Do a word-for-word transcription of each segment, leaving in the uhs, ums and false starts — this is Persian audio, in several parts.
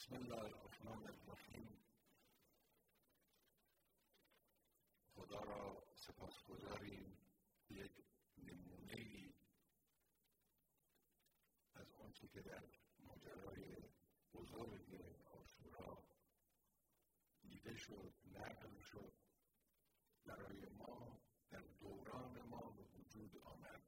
بسم الله الرحمن الرحیم. خدا را سپاسگزاریم یک نمونه‌ای از آنچه که در ماجرای بزرگ عاشورا دیده شد، نقل شد، برای ما در دوران ما به وجود آمد.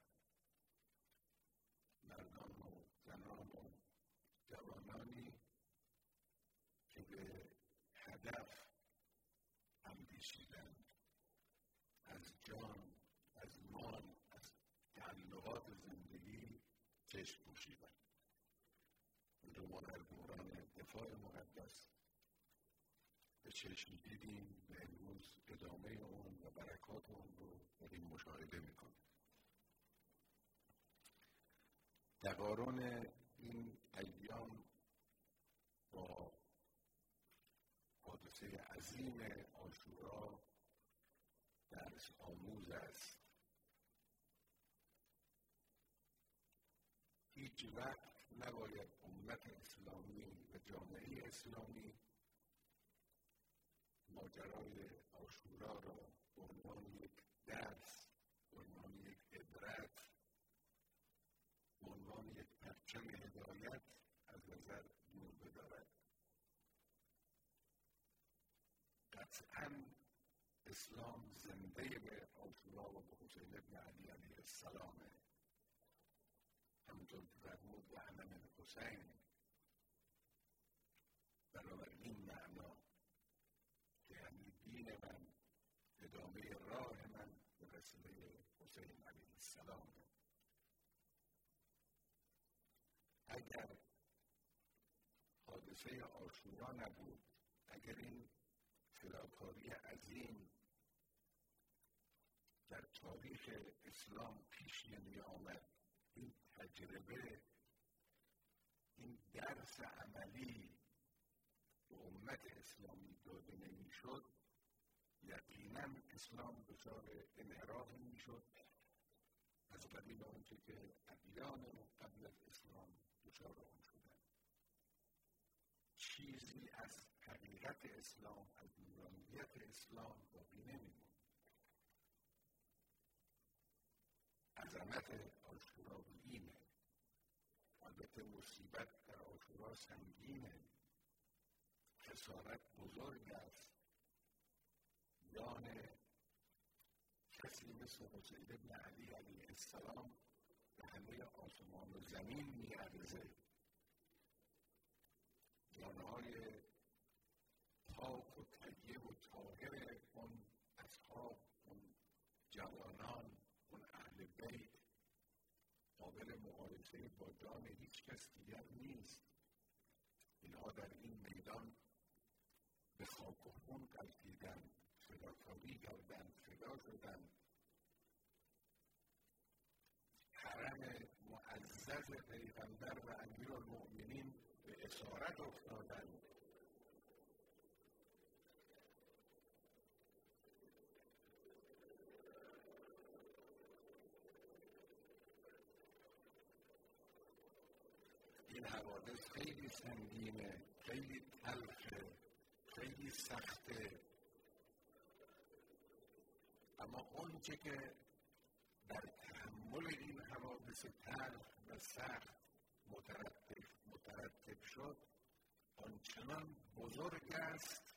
مردان و زنان و جوانانی که به هدف اندیشیدند، از جان، از مال، از تعلقات زندگی چشم پوشیدند. این رو ما در دوران دفاع مقدس به چشم دیدیم و امروز ادامه اون و برکات اون رو داریم مشاهده میکنیم. تقارن این ایام با حادثه عظیم عاشورا درس آموز است. هیچ وقت نباید امت اسلامی و جامعه اسلامی ماجرای عاشورا را به عنوان یک درس، به عنوان یک عبرت، به عنوان یک پرچم هدایت از نظر دور بدارد. قطعاً اسلام زنده به عاشورا و به حسین ابن علی علیه السلامه. همونطور که فرمود و انا من حسین، بنابراین معنا که یعنی دین من، ادامه راه من به وسیله حسین علیه السلامه. اگر حادثه عاشورا نبود، اگر این فداکاری عظیم در تاریخ اسلام پیش نمی آمد، این تجربه، این درس عملی به امت اسلامی داده نمی شد، یقیناً اسلام دچار انحراف می شد از قبیل آنچه که ادیان قبل از اسلام دچار آن شدند. چیزی از حقیقت اسلام، از نورانیت اسلام باقی نمی‌ماند. عظمت عاشورا اینه. البته مصیبت در عاشورا سنگینه، خسارت بزرگ است. جان کسی مثل حسین ابن علی علیه السلام به همه آسمان و زمین می‌ارزه. جانهای پاک و طیب و طاهر اون اصحاب، اون جوانان، اون اهل بیت قابل مقایسه با جان هیچ کس دیگر نیست. اینها در این میدان به خاک و خون غلتیدند، فداکاری کردند، فدا شدند. حرم معزز پیغمبر و امیرالمؤمنین به اسارت افتادند. این حوادث خیلی سنگینه، خیلی تلخه، خیلی سخته، اما اون چه که در تحمل این حوادث تلخ و سخت مترتب مترتب شد آنچنان بزرگ است،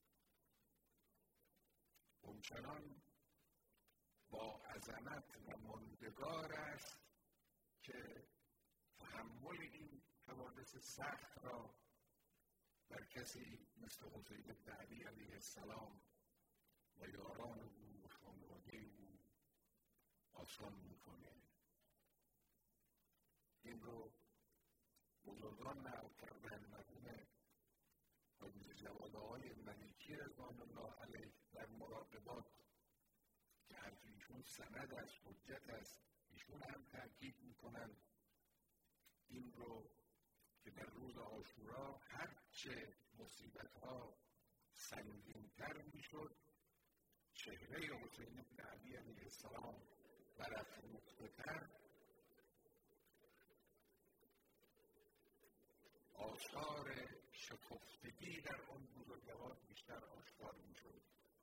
آنچنان با عظمت و ماندگار است که تحمل این حوادث سخت را بر کسی مثل حسین بن علی علیه السلام و یاران او و خانواده او آسان میکنه. این رو بزرگان نقل کردن. مرحوم حاجی جوادهای ملکی رضوان الله علیه در مراقبات که حرف ایشون سند است، حجت است، ایشون هم تاکید میکنن این رو که در روز عاشورا هرچه مصیبت‌ها سنگین‌تر میشد، چهره حسین بن علی علیه السلام برافروخته‌تر، آثار شکفتگی در اون بزرگوار بیشتر آشکار میشد.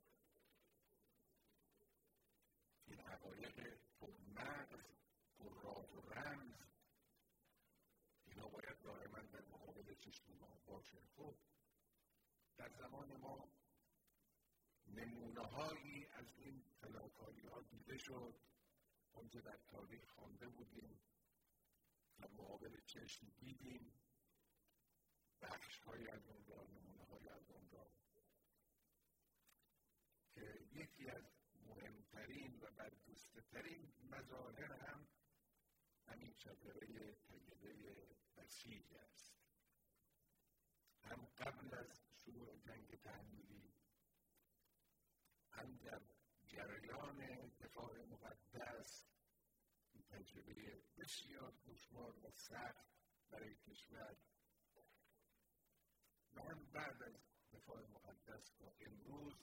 این حقایق پرمغز پرراز و رمز اینا باید دائما در مقابل چشم ما باشه. خب در زمان ما نمونه هایی از این فداکاری ها دیده شد. اونجا در تاریخ خوانده بودیم، در مقابل چشم دیدیم، بخش های از اون را، نمونه های از اون را که یکی از مهمترین و برجسته ترین مظاهر هم همین شجره طیبه بسیج است. هم قبل از شروع جنگ تحمیلی، هم در جریان دفاع مقدس، این تجربه بسیار دشوار و سخت برای کشور، و هم بعد از دفاع مقدس تا امروز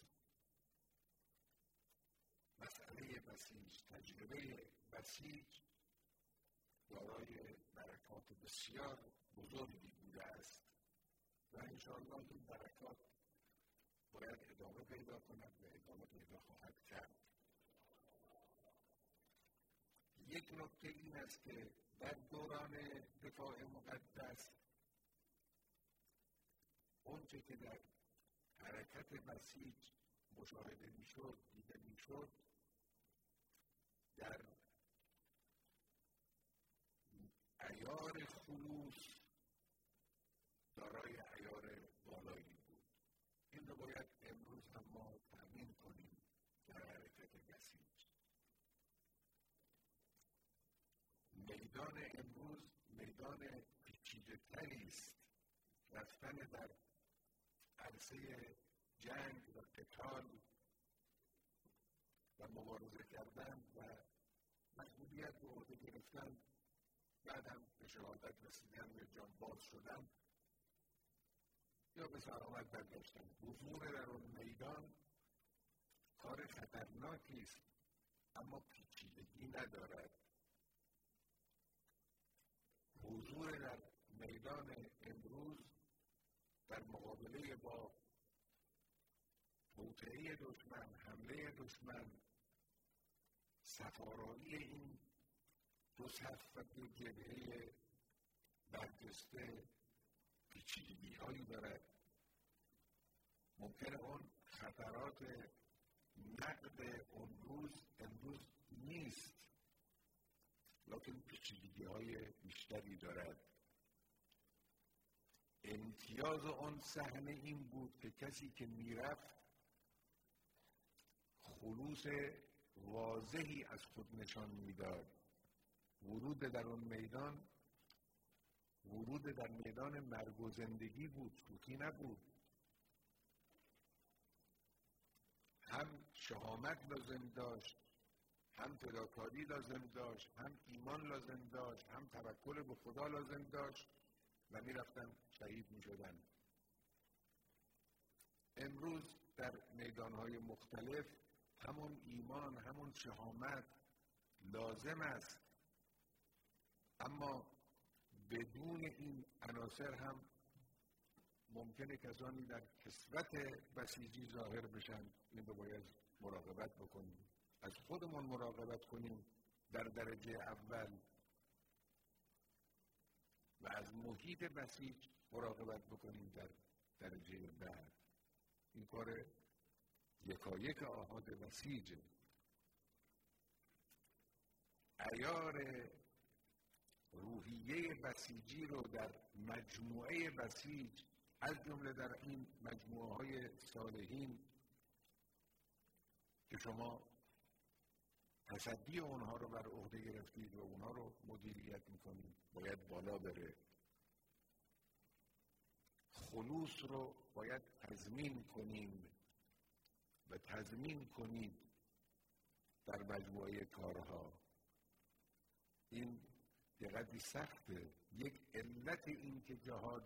مسئله بسیج، تجربه بسیج دارای برکات بسیار بزرگی بوده است و انشاءالله این برکات باید ادامه پیدا کند و ادامه پیدا خواهد کرد. یک نکته این است که در دوران دفاع مقدس اونچه که در حرکت بسیج مشاهده میشد، دیده میشد، در عیار خلوص دارای عیار بالایی بود. این رو باید امروز هم ما تأمین کنیم در حرکت بسیج. میدان امروز میدان پیچیده تری است. رفتن در عرصه جنگ و قتال و مبارزه کردن و مسئولیت به عهده گرفتن، بعد هم به شهادت رسیدن یا جانباز شدن یا به سلامت برگشتن. حضور در اون میدان کار خطرناکی است، اما پیچیدگی ندارد. حضور در میدان امروز در مقابله با توطئه دشمن، حمله دشمن، صفارایی این دو صف و دو جبهه برجسته پیچیدگی هایی دارد. ممکنه اون خطرات نقد اون روز امروز نیست، لیکن پیچیدگی های بیشتری دارد. امتیاز اون صحنه این بود که کسی که میرفت خلوص واضحی از خود نشان میداد. ورود در اون میدان ورود در میدان مرگ و زندگی بود، شوخی نبود. هم شهامت لازم داشت، هم فداکاری لازم داشت، هم ایمان لازم داشت، هم توکل به خدا لازم داشت و می رفتن شهید می شدن. امروز در میدانهای مختلف همون ایمان، همون شهامت لازم است، اما بدون این عناصر هم ممکنه کسانی در کثرت بسیجی ظاهر بشن. این رو باید مراقبت بکنیم، از خودمون مراقبت کنیم در درجه اول و از محیط بسیج مراقبت بکنیم در درجه بعد. این کار یکایک آحاد بسیجه. عیار روحیه بسیجی رو در مجموعه بسیج، از جمله در این مجموعه های صالحین که شما تصدی اونها رو بر عهده گرفتید و اونها رو مدیریت میکنید، باید بالا بره. خلوص رو باید تضمین کنیم و تضمین کنید در مجموعه کارها. این دقیقی سخته. یک علت این که جهاد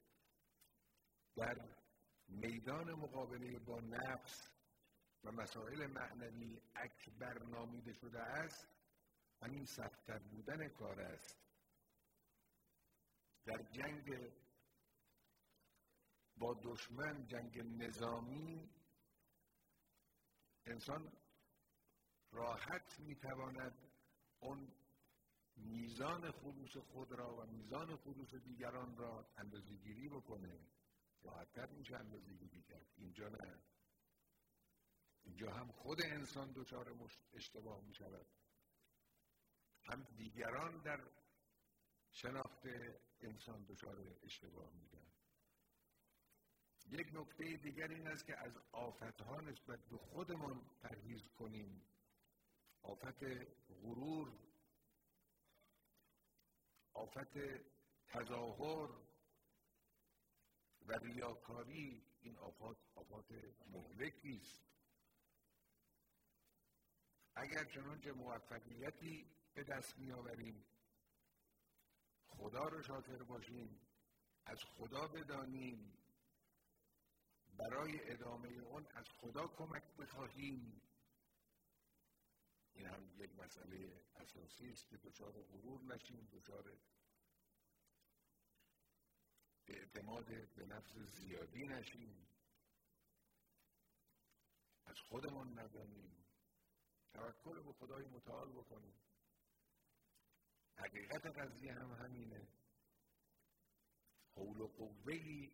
در میدان مقابله با نفس و مسائل معنوی اکبر نامیده شده است، همین سخت‌تر بودن کار است. در جنگ با دشمن جنگ نظامی انسان راحت میتواند اون میزان خلوص خود را و میزان خلوص دیگران را اندازه‌گیری بکنه، راحت‌تر میشه اندازه‌گیری کرد. اینجا نه، اینجا هم خود انسان دچار اشتباه میشود، هم دیگران در شناخت انسان دچار اشتباه میشن. یک نکته دیگر این است که از آفت‌ها نسبت به خودمان پرهیز کنیم. آفت غرور، آفت تظاهر و ریاکاری، این آفات آفات مهلکی است. اگر چنانچه موفقیتی به دست می‌آوریم، خدا رو شاکر باشیم، از خدا بدانیم، برای ادامه اون از خدا کمک بخواهیم. این هم یک مسئله اساسی است که دچار غرور نشیم، دچار اعتماد به نفس زیادی نشیم، از خودمان ندانیم، توکل به خدای متعال بکنیم. حقیقت قضیه هم همینه. حول و قوه‌ای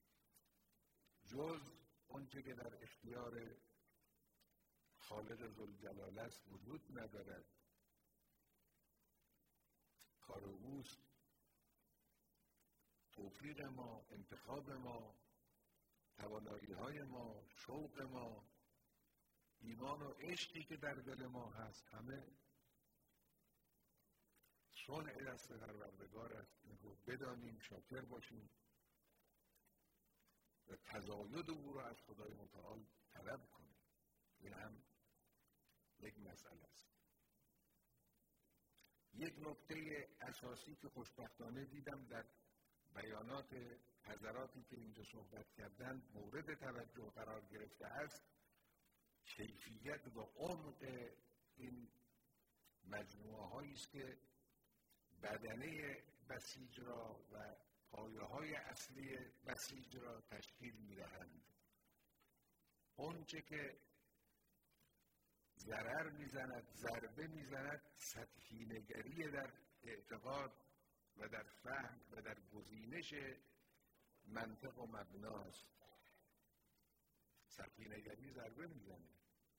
جز آنچه که در اختیار خالق ذوالجلال است وجود ندارد. کار اوست، توفیق ما، انتخاب ما، توانایی های ما، شوق ما، ایمان و عشقی که در دل ما هست، همه صنع دست پروردگار است. این رو بدانیم، شاکر باشیم و تزاید او را از خدای متعال طلب کنیم. این هم یک مسئله است. یک نکته اساسی که خوشبختانه دیدم در بیانات حضراتی که اینجا صحبت کردند مورد توجه قرار گرفته است، کیفیت و عمق این مجموعه هایی است که بدنه بسیج را و پایه های اصلی بسیج را تشکیل می دهند. اون چه که ضرر می زند، ضربه می زند، سطحی نگری در اعتقاد و در فهم و در گزینش منطق و مبناست. سطحی نگری ضربه می زند،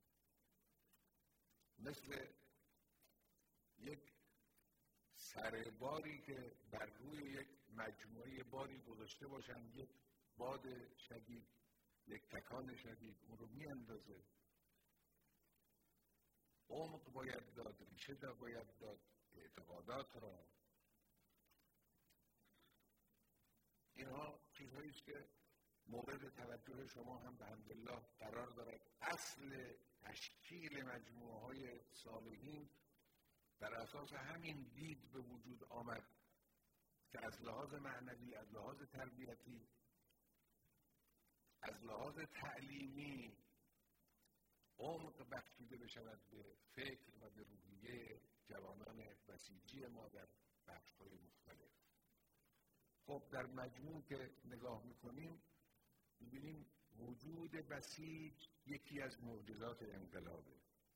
مثل یک سرباری که بر روی یک مجموعه باری گذاشته باشند، یک باد شدید، یک تکان شدید اون رو می اندازه. عمق باید داد، ریشه دا باید داد اعتقادات را. اینها چیزهایی است که مورد توجه شما هم به حمدالله قرار دارد. اصل تشکیل مجموعه های صالحین بر اساس همین دید به وجود آمد که از لحاظ معنوی، از لحاظ تربیتی، از لحاظ تعلیمی عمق بخشیده بشود به فکر و به روحیه جوانان بسیجی ما در بخش‌های مختلف. خب در مجموع که نگاه می‌کنیم می‌بینیم وجود بسیج یکی از معجزات انقلابه.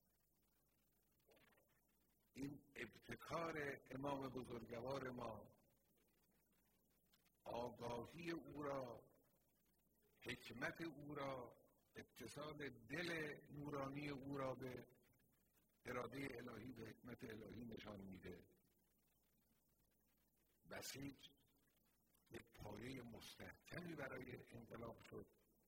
این ابتکار امام بزرگوار ما، آگاهی او را، حکمت او را، اتصال دل نورانی او را به اراده الهی، به حکمت الهی نشان میده. بسیج یک پایه مستحکمی برای انقلاب شد.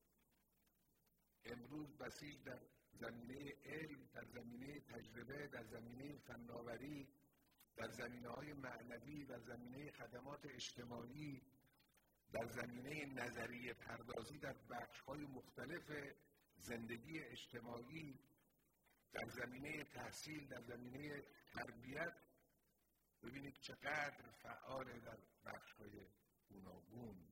امروز بسیج در زمینه علم، در زمینه تجربه، در زمینه فناوری، در زمینه‌های معنوی، در زمینه خدمات اجتماعی، در زمینه نظریه پردازی در بخش‌های مختلف زندگی اجتماعی، در زمینه تحصیل، در زمینه تربیت، ببینید چقدر فعال در بخش‌های گوناگون.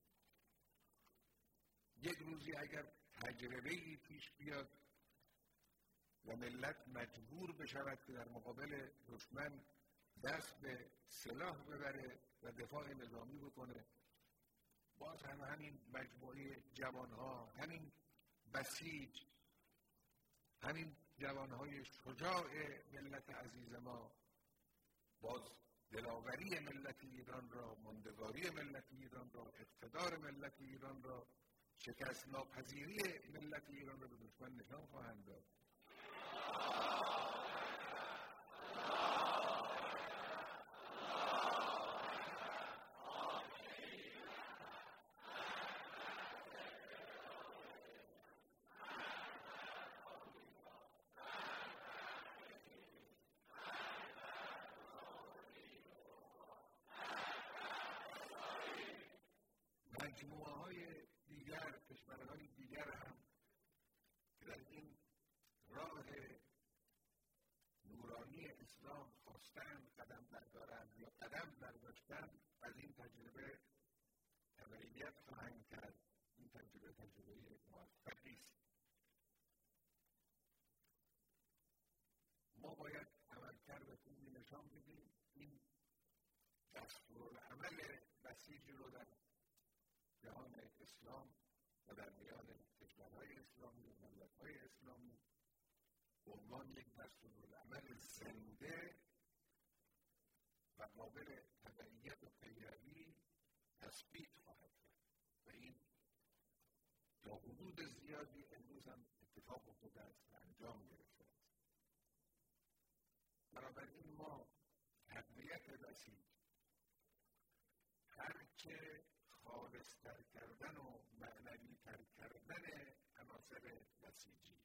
یک روزی اگر تجربه‌ای پیش بیاد و ملت مجبور بشود که در مقابل دشمن دست به سلاح ببره و دفاع نظامی بکنه، باز هم همین مجموعه جوانها، همین بسیج، همین جوانهای شجاع ملت عزیز ما باز دلاوری ملت ایران را، ماندگاری ملت ایران را، اقتدار ملت ایران را، شکست ناپذیری ملت ایران را به دشمن نشان خواهند داد. مجموعه های دیگر، کشورهای دیگر هم که در این راه نورانی اسلام خواستند قدم بردارند یا قدم برداشتند، از این تجربه تبعیت خواهند کرد. این تجربه تجربه موفقی است. ما باید عملکرد خوبی نشان بدیم. این دستورالعمل بسیج رو در جهان اسلام و در میان کشورهای اسلامی و ملت‌های اسلامی به عنوان یک دستورالعمل زنده و قابل تبعیت و پیروی تثبیت خواهد کرد و این تا حدود زیادی امروز هم اتفاق افتاده است و انجام گرفته است. بنابراین ما تقویت بسیج، هرچه خالص‌تر کردن و معنوی‌تر کردن عناصر بسیجی،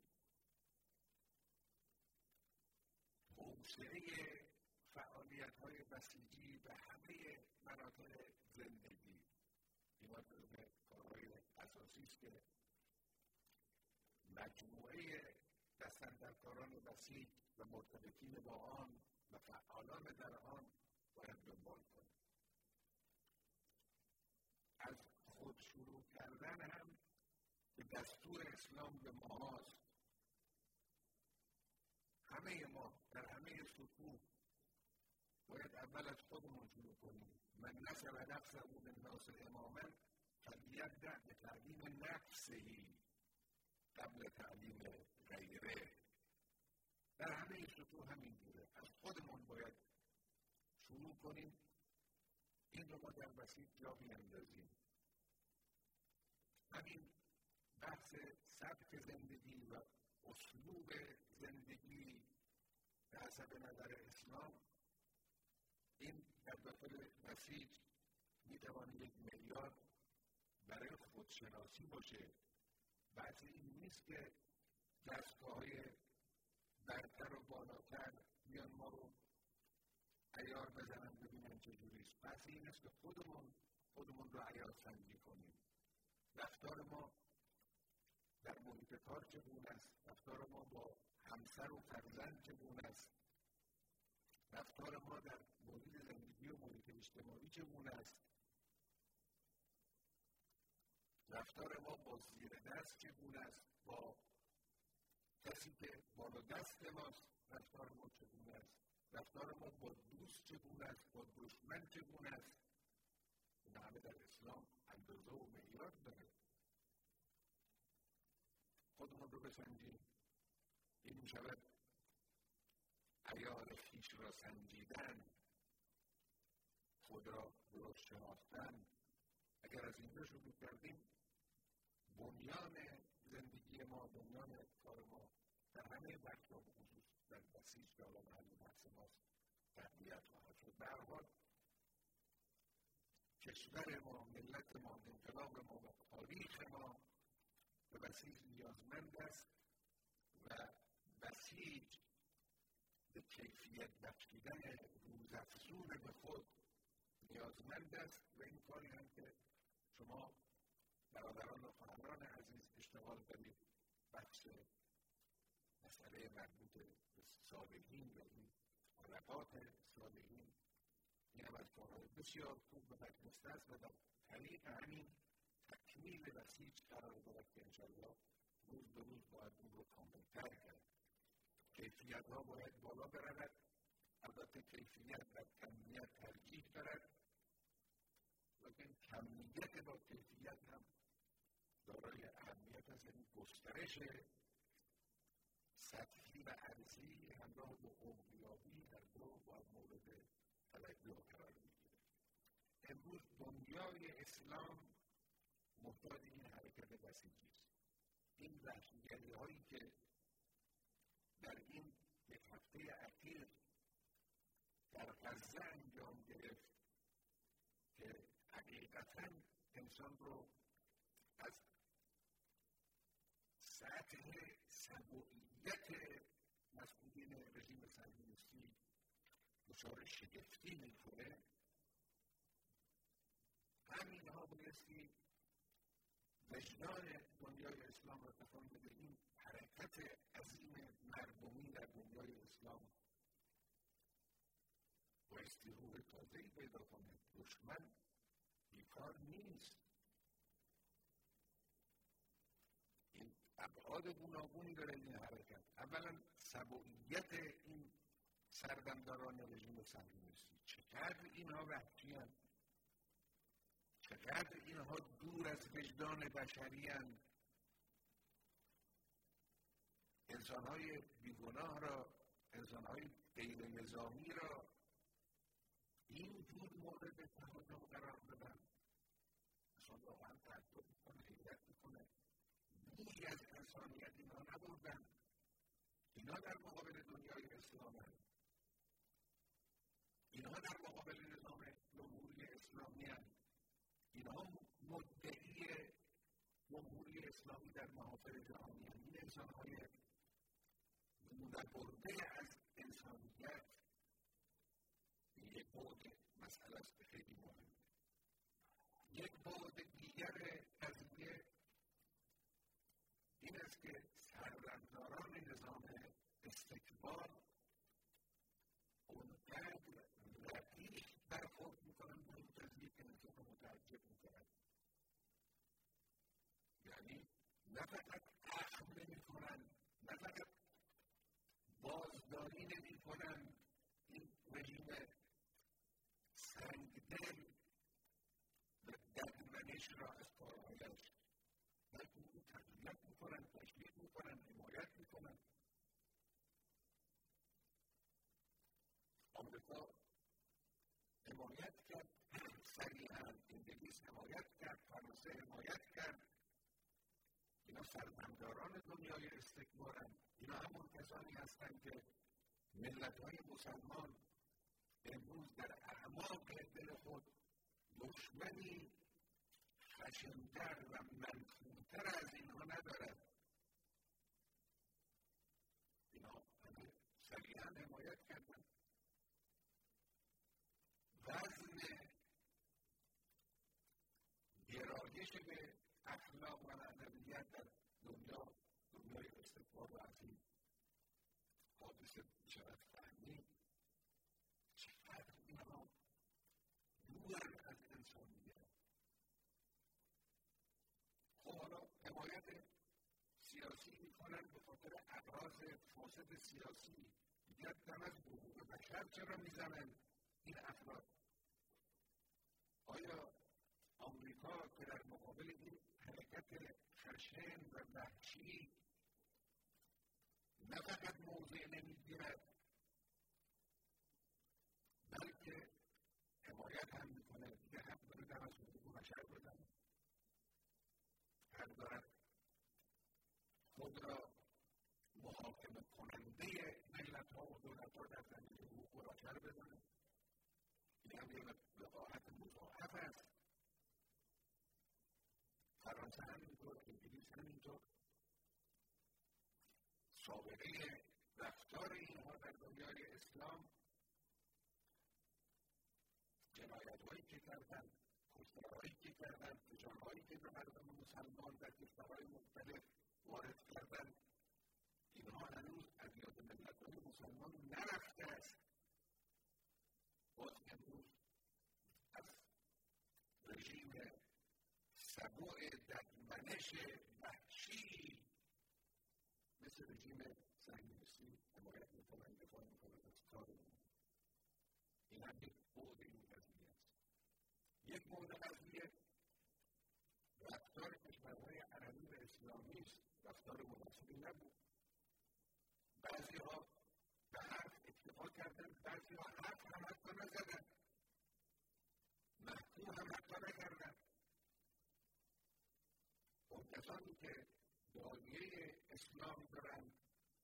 توسعه فعالیت‌های بسیجی به همه مناطق زندگی، اینا جزو کارهای اساسی است که مجموعه دستاندرکاران بسیج و مرتبطین با آن و فعالان در آن باید دنبال کنند. از خود شروع کردن هم به دستور اسلام به ماست. همه ما در همه سطوح باید اول از خودمون شروع کنیم. من نسب نفسه من ناس اماما فلیبدأ بتعلیم نفسه قبل تعلیم غیره. در همه سطوح همینجوره. از خودمون باید شروع کنیم. این رو ما در بسیج جا بیندازیم. همین بحث سبک زندگی و اسلوب زندگی به حسب نظر اسلام، این در داخل بسیج میتواند یک معیار برای خودشناسی باشه. بحث این نیست که دستگاه‌های برتر و بالاتر میان ما رو عیار بزنن ببینن چجوریست. بحث این است که خودمون خودمون رو عیار سنجی کنیم. رفتار ما در محیط کار چگونه است؟ رفتار ما با همسر و فرزند چگونه است؟ رفتار ما در محیط زندگی و محیط اجتماعی چگونه است؟ رفتار ما با زیر دست چگونه است؟ با کسی که بالا دست ماست رفتار ما چگونه است؟ رفتار ما با دوست چگونه است؟ با دشمن چگونه است؟ این همه در اسلام اندازه و معیار داره. خودمون رو بسنجیم. این می شود عیار خویش را سنجیدن، خود را درست شناختن. اگر از اینجا شروع کردیم، بنیان زندگی ما، بنیان کار ما در همه بخش‌ها به خصوص در بسیج که حالا محل بحث ماست تقویت خواهد شد. به هر حال کشور ما، ملت ما، انقلاب ما و تاریخ ما به بسیج نیازمند است و بسیج به کیفیت بخشیدن روزافزون به خود نیازمند است و این کاری هم که شما برادران و خواهران عزیز اشتغال دارید، بحث مسئله مربوط به صالحین و این علاقات صالحین، این هم از کارهای بسیار خوب و برجسته است و در طریق همین تکمیل بسیج قرار دارد که انشاءالله روز به روز باید اون رو کاملتر کرد. کیفیت ها باید بالا برود. البته کیفیت و کمیت ترجیح دارد لیکن کمیت با کیفیت هم دارای اهمیت است. یعنی گسترش سطحی و عرضی همراه با عمقیابی هر دو باید مورد توجه قرار میگیره. امروز دنیای اسلام محتاج این حرکت بسیجی است. این وحشیگری هایی که در این یک هفته اخیر در غزه انجام گرفت که حقیقتاً انسان رو از سطح سبوعیت مسئولین رژیم صهیونیستی دچار شگفتی میکنه. همینها بایستی وجدان دنیای اسلام را تکان بده. این حرکت عظیم مردمی در دنیای اسلام بایستی روح تازه‌ای پیدا کنه. دشمن بیکار نیست. این ابعاد گوناگونی داره این حرکت. اولا سبوعیت این سردمداران رژیم صهیونیستی، چقدر اینها وحشی‌اند، چقدر اینها دور از وجدان بشری‌اند. انسان‌های بیگناه را، انسان‌های غیر نظامی را اینجور مورد تهاجم قرار دادن. اصلا واقعا تعجب میکنه، حیرت میکنه. بویی از انسانیت اینها نبردن. اینها در مقابل دنیای اسلام هستند. اینها در مقابل نظام جمهوری اسلامی هستند. اینها مدعی جمهوری اسلامی در محافل جهانی هستند. این انسان‌های برده از انسانیت یک بعد مسئله است که خیلی مهمه. یک بعد دیگر قضیه این است که سررمداران نظام استکبار اونقدر رقیق برخورد میکنن با این قضیه که انسان رو متعجب میکنن. یعنی نه فقط اخم نمیکنن، نه فقط بازداری نمیکنن این رژیم سنگدل و ددمنش را از کارهایش، بلکه او تقویت میکنن، تشویق میکنن، حمایت میکنن. آمریکا حمایت کرد صریحاً، انگلیس حمایت کرد، فرانسه حمایت کرد. اینا سرمداران دنیای استکبارند. اینا همون کسانی هستند که ملت‌های مسلمان امروز در اعماق دل خود دشمنی خشن‌تر و منفورتر از اینها ندارد. اینا همه صریحاً حمایت کردند. وزن گرایش به اخلاق و معنویت در دنیا، دنیای استکبار و از این حادثه میشود فهمید چقدر اینها دور از انسانیت. خب حالا حمایت سیاسی میکنن به خاطر اغراض فاسد سیاسی. دیگر دم از حقوق بشر چرا میزنن این افراد؟ آیا آمریکا که در مقابل این حرکت خشن و وحشی نه فقط موضع نمیگیرد بلکه حمایت هم میکنه، دیگه حق داره دم از حقوق بشر بدن، حق دارد خود را محاکمه کننده ملت‌ها و دولت‌ها در زمینه حقوق بشر بدن. این هم یه وقاحت مضاعف است. فرانسه همینطور، انگلیس همینطور. سابقه رفتار اینها در دنیای اسلام، جنایت‌هایی که کردن، کشتارهایی که کردن، فشارهایی که به مردم مسلمان در کشورهای مختلف وارد کردن، اینها هنوز از یاد ملت‌های مسلمان نرفته است. باز امروز از رژیم سبوع ددمنش وحشی مثل رژیم صهیونیستی حمایت میکنن، دفاع میکنن از کار اون. این هم یک بعد این قضیه است. یک مورد قضیه رفتار کشورهای عربی و اسلامی است، رفتار مناسبی نبود. بعضی ها به حرف اکتفا کردن، بعضی ها حرف هم حتی نزدن، محکوم هم حتی نکردن. اون کسانی که داعیه اسلام دارن،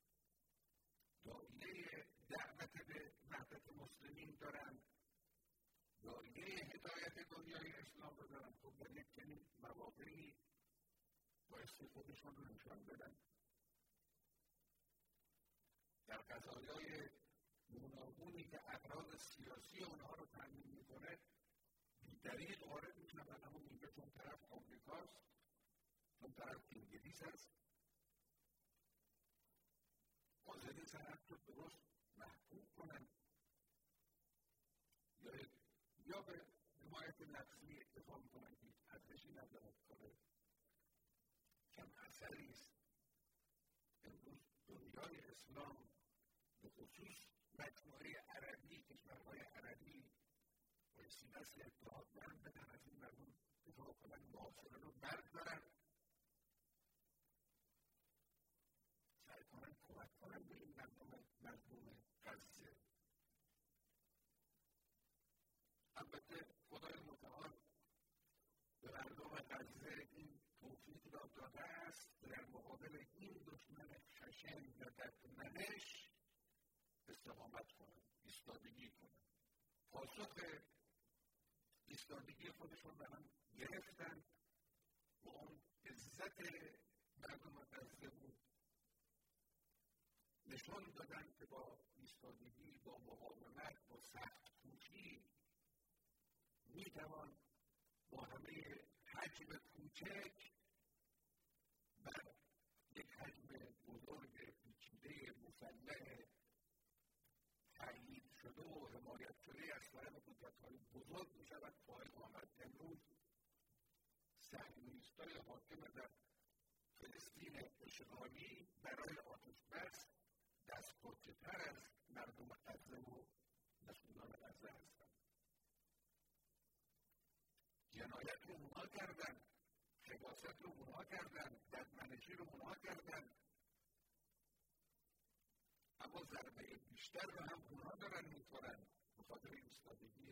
داعیه دعوت به وحدت مسلمین دارن، داعیه هدایت دنیای اسلام رو دارن، خب در یک چنین مواقعی بایستی خودشون رو نشان بدن. در قضایای گوناگونی که اغراض سیاسی اونها رو تامین میکنه بی‌دریغ وارد میشن، اما میگه چون طرف آمریکاست، چون طرف انگلیس هست، حاضرین سرحد رو درست محکوم کنن یا یا به حمایت نفسی اکتفا میکنن که ارزشی ندارد، کار کم اثری است. امروز دنیای اسلام به خصوص مجموعه عربی، کشورهای عربی بایستی دست اتحادمند بدن، از این مردم دفاع کنن، محاصره رو بردارن، سعی کنن کمک کنن به این مردم مظلوم غزه. البته خدای متعال به مردم غزه این توفیق را داده است در مقابل این دشمن خشن و ددمنش استقامت کنند، ایستادگی کنند. پاسخ ایستادگی خودشون به هم گرفتن و اون عزت مردم غزه بود، نشان دادن که با ایستادگی، با مقاومت، با سخت کوشی میتوان با همه حجم کوچک بر یک حجم بزرگ پیچیده مسلح تأیید شده و حمایت شده از طرف قدرت‌های بزرگ میشود فائق آمد. امروز صهیونیست‌های حاکم در فلسطین اشغالی برای آتش‌بس دستپاچه‌تر از مردم غزه و مسئولان غزه هستند. جنایت رو اونها کردن، خباثت رو اونها کردن، ددمنشی رو اونها کردن، اما ضربه بیشتر رو هم اونها دارن میخورن به خاطر ایستادگی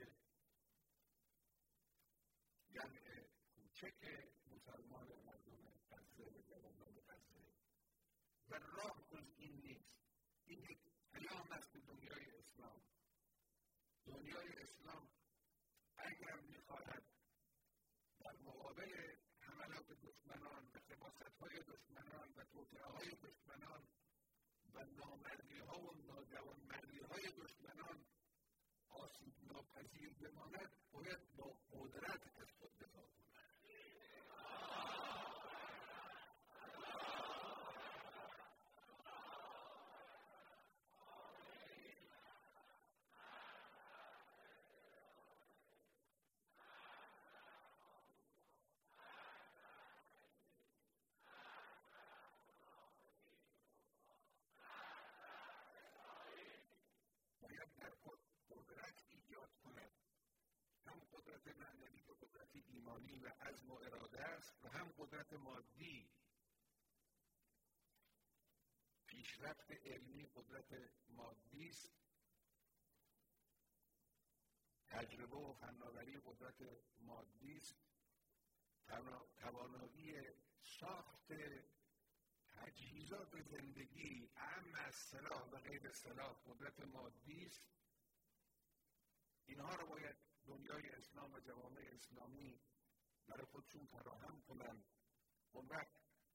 جمع کوچک مسلمان مردم غزه و جوانان غزه. و راه جز این نیست. این یک پیام است به دنیای اسلام. دنیای اسلام اگر میخواهد در مقابل حملات دشمنان و خباثت‌های دشمنان و توطئه‌های دشمنان و نامردی‌ها و ناجوانمردی‌های دشمنان آسیب ناپذیر بماند، باید با قدرت از خود دفاع کند. باید در خود قدرت ایجاد کند، هم قدرت معنوی و قدرت ایمانی و عزم و اراده است و هم قدرت مادی. پیشرفت علمی قدرت مادی است، تجربه و فناوری قدرت مادی است، توانایی ساخت تجهیزات زندگی اهم از سلاح و غیر سلاح قدرت مادی است. اینها رو باید دنیای اسلام و جوامع اسلامی برای خودشون فراهم کنند. اون وقت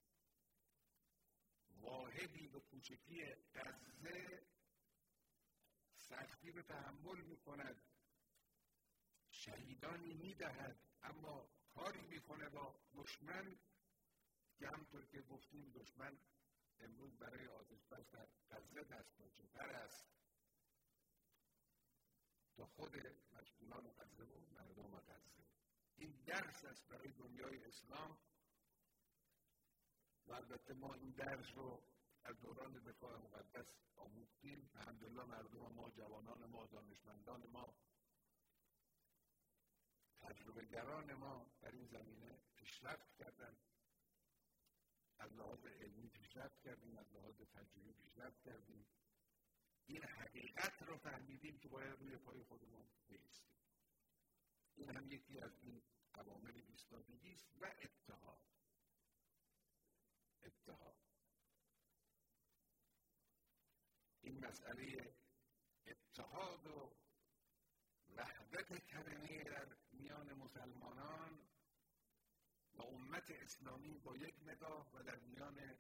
واحدی به کوچکی غزه سختی رو تحمل میکند، شهیدانی میدهد، اما کاری میکنه با دشمن که همطور که گفتیم دشمن امروز برای آتش‌بس در غزه دستپاچه‌تر است تا خود مسئولان غزه و مردم غزه. این درس است برای دنیای اسلام و البته ما این درس رو از دوران دفاع مقدس آموختیم. الحمدلله مردم ما، جوانان ما، دانشمندان ما تجربه گران ما در این زمینه پیشرفت کردن، از لحاظ علمی پیشرفت کردیم، از لحاظ تجربی پیشرفت کردیم. این حقیقت رو فهمیدیم که باید روی پای خودمون بایستیم. این هم یکی از این عوامل ایستادگی است و اتحاد. اتحاد این مسئله اتحاد و وحدت کلمه در میان مسلمانان و امت اسلامی با یک نگاه و در میان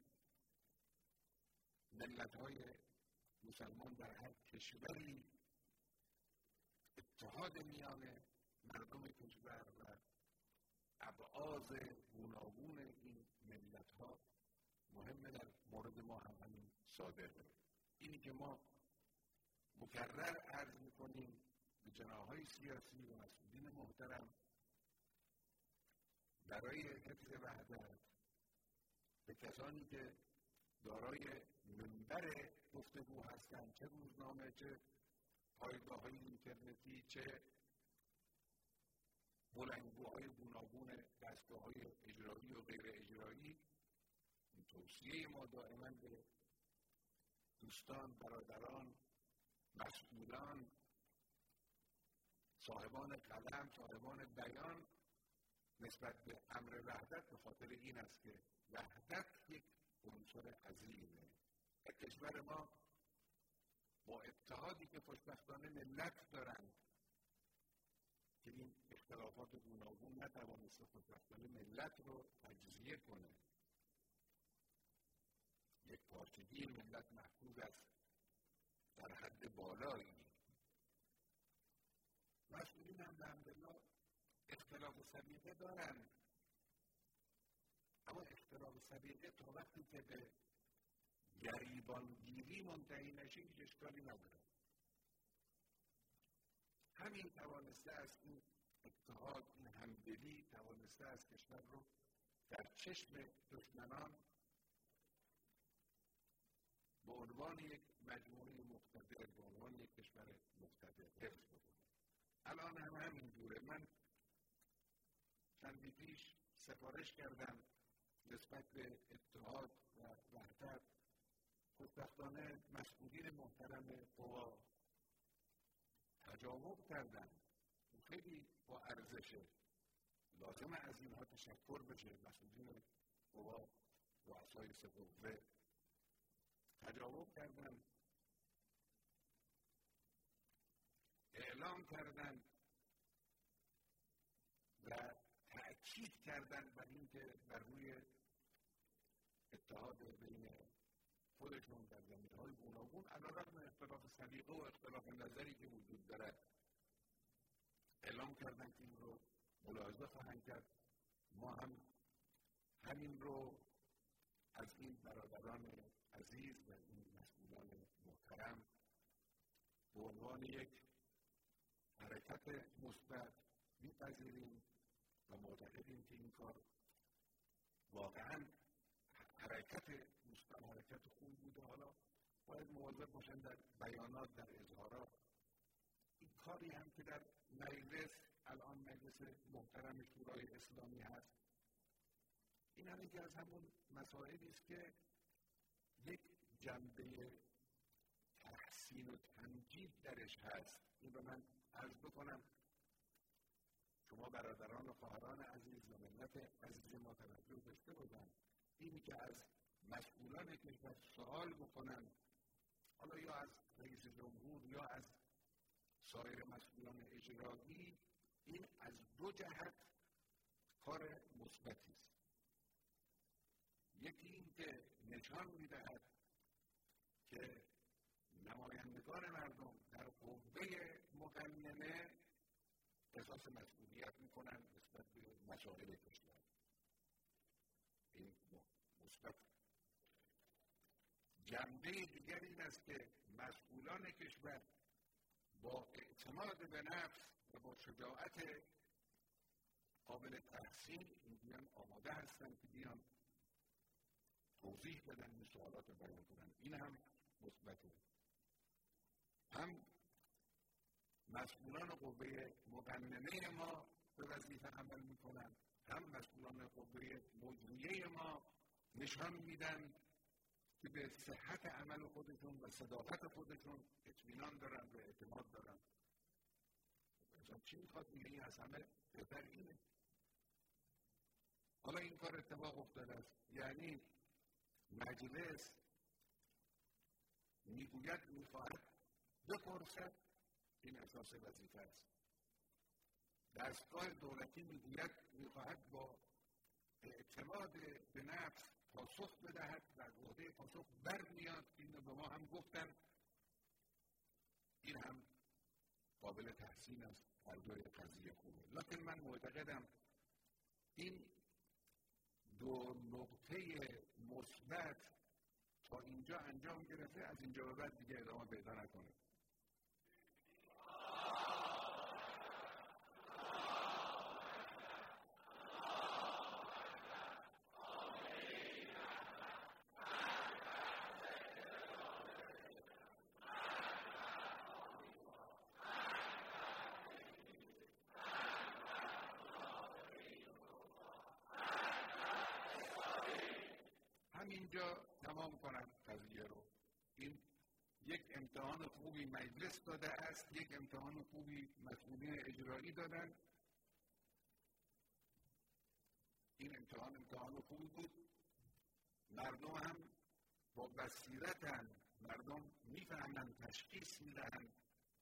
ملت‌های مسلمان در هر کشوری، اتحاد میان مردم کشور و ابعاض گوناگون این ملت‌ها مهمه. در مورد ما هم همین صادقه. اینی که ما مکرر عرض می‌کنیم به جناح‌های سیاسی و مسئولین محترم برای حفظ وحدت، به کسانی که دارای منبر گفتگو هستند، چه روزنامه، چه پایگاه‌های اینترنتی، چه بلندگوهای گوناگون دستگاه‌های اجرایی و غیر اجرایی، توصیه ما دائما به دوستان، برادران، مسئولان، صاحبان قلم، صاحبان بیان نسبت به امر وحدت به خاطر این است که وحدت یک عنصر عظیمه و کشور ما با اتحادی که خوشبختانه ملت دارند که این اختلافات گوناگون نتوانسته خوشبختانه ملت رو تجزیه کنه. یک پارچگی ملت محفوظ است در حد بالایی. مسئولین هم الحمدلله اختلاف سلیقه دارند، اما اختلاف سلیقه تا وقتی که به گریبانگیری منتهی نشه هیچ اشکالی نداره. همین توانسته است، این اتحاد، این همدلی توانسته است کشور رو در چشم دشمنان به عنوان یک مجموعه مقتدر، به عنوان یک کشور مقتدر حفظ بکنه. الان هم همین جوره. من چندی پیش سفارش کردم نسبت به اتحاد و وحدت. خوشبختانه مسئولین محترم قوا تجاوب کردن. خیلی با ارزشه، لازمه از اینها تشکر بشه. مسئولین قوا، رؤسای سه قوه تجاوب کردن، اعلام کردن و تأکید کردن بر اینکه بر روی اتحاد بین خودشون در زمینه‌های گوناگون علیرغم اختلاف سلیقه و اختلاف نظری که وجود دارد اعلام کردن که این رو ملاحظه خواهند کرد. ما هم همین رو از این برادران عزیز و این مسئولان محترم به عنوان یک حرکت مثبت میپذیریم و معتقدیم که این کار واقعاً حرکت مثبت، حرکت خوب بوده. حالا باید مواظب باشن در بیانات، در اظهارات. این کاری هم که در مجلس، الان مجلس محترم شورای اسلامی هست، این هم یکی از همون مسائلی است که یک جنبه تحسین و تمجید درش هست. این رو من عرض بکنم، شما برادران و خواهران عزیز و ملت عزیز ما توجه داشته باشن. اینی که از مسئولان کشور سوال بکنن، حالا یا از رئیس جمهور یا از سایر مسئولان اجرایی، این از دو جهت کار مثبتی است. یکی این که نشان می‌دهد که نمایندگان مردم در قوه مقننه احساس مسئولیت می‌کنند نسبت به مسائل کشور. این مثبت. جنبه دیگر این است که مسئولان کشور با اعتماد به نفس و با شجاعت قابل تحسین میگن آماده هستند که بیان توضیح بدن، این سوالات رو بیان کنن. این هم مثبته. هم مسئولان قوه مقننه ما به وظیفه عمل میکنن، هم مسئولان قوه مجریه ما نشان میدن که به صحت عمل خودشون و صداقت خودشون اطمینان دارن و اعتماد دارن. مثلا چی میخواد میگه این از همه بهتر اینه. حالا این کار اتفاق افتاده است، یعنی مجلس میگوید میخواهد بپرسد، این اساس وظیفه است. دستگاه دولتی میگوید میخواهد با اعتماد به نفس پاسخ بدهد و از عهده پاسخ برمیاد. اینو به ما هم گفتن، این هم قابل تحسین است، هر دوی قضیه خوبه. لکن من معتقدم این دو نقطه مثبت تا اینجا انجام گرفته، از اینجا به بعد دیگه ادامه پیدا نکنه. همینجا تمام کنم قضیه رو. این یک امتحان خوبی مجلس داده است، یک امتحان خوبی مسئولین اجرایی دادن. این امتحان امتحان خوبی بود، مردم هم با بصیرتن، مردم میفهمن، تشخیص میدهن.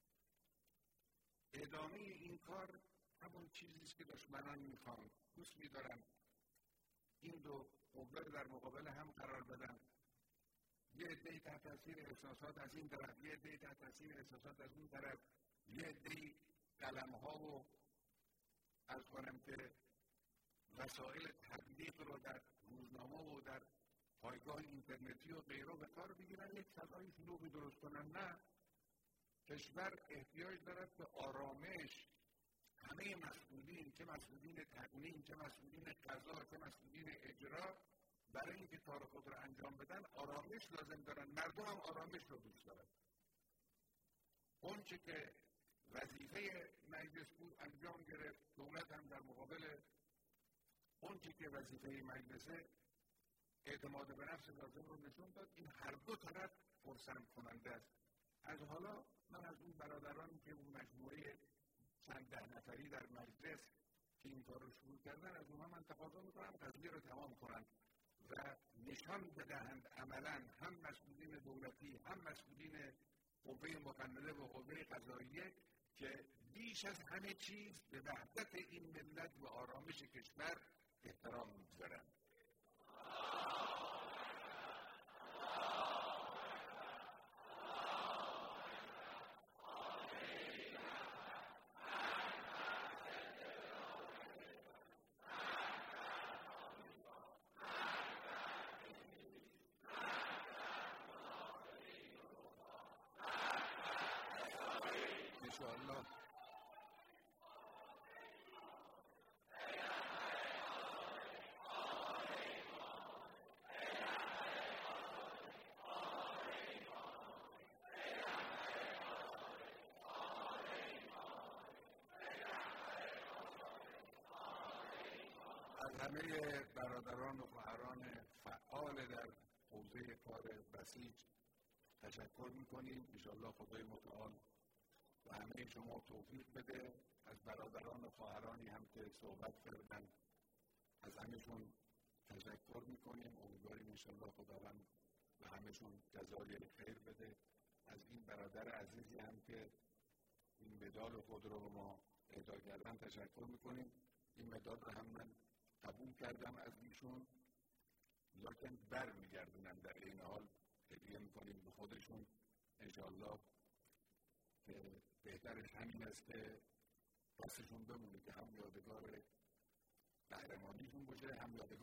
ادامه این کار همون چیزیست که دشمنان میخوان، دوست میدارن این دو قوه در مقابل هم قرار بدن. یه عده‌ای تحت تاثیر احساسات از این طرف، یه عده‌ای تحت تاثیر احساسات از اون طرف، یه عده‌ای قلم‌ها و عرض کنم که وسایل تبلیغ رو در روزنامه و در پایگاه اینترنتی و غیره به کار بگیرن، یک فضای شلوغی درست کنن. نه، کشور احتیاج دارد به آرامش. همه مسئولین، چه مسئولین تقنین، چه مسئولین قضا، چه مسئولین اجرا، برای اینکه کار خود رو انجام بدن آرامش لازم دارن. مردم هم آرامش رو دوست دارن. اون چه که وظیفه مجلس بود انجام گرفت، دولت هم در مقابل اون چه که وظیفه مجلسه اعتماد به نفس لازم رو نشون داد. این هر دو طرف فرصت کننده است. از حالا من از اون برادرانی که اون مجموعه چند ده نفری در مجلس که این کار رو شروع کردن، از اونها من تقاضا میکنم قضیه رو تمام کنن و نشان بدهند عملاً هم مسئولین دولتی هم مسئولین قوه مقننه و قوه قضاییه که بیش از همه چیز به وحدت این ملت و آرامش کشور احترام میگذارن. انشاءالله از همه برادران و خواهران فعال در حوزه کار بسیج تشکر میکنیم. انشاءالله خدای متعال و همه شما توفیق بده. از برادران و خواهرانی هم که صحبت کردن از همهشون تشکر میکنیم. امیدواریم انشاءالله خداوند و همهشون جزای خیر بده. از این برادر عزیزی هم که این مدال خود رو به ما اهدا کردن تشکر میکنیم. این مدال رو هم من قبول کردم از ایشون، لکن بر میگردونم در این حال هدیه میکنیم به خودشون. انشاءالله که بهترش همین است که دستشون بمونه که هم یادگار قهرمانیشون باشه، هم یادگار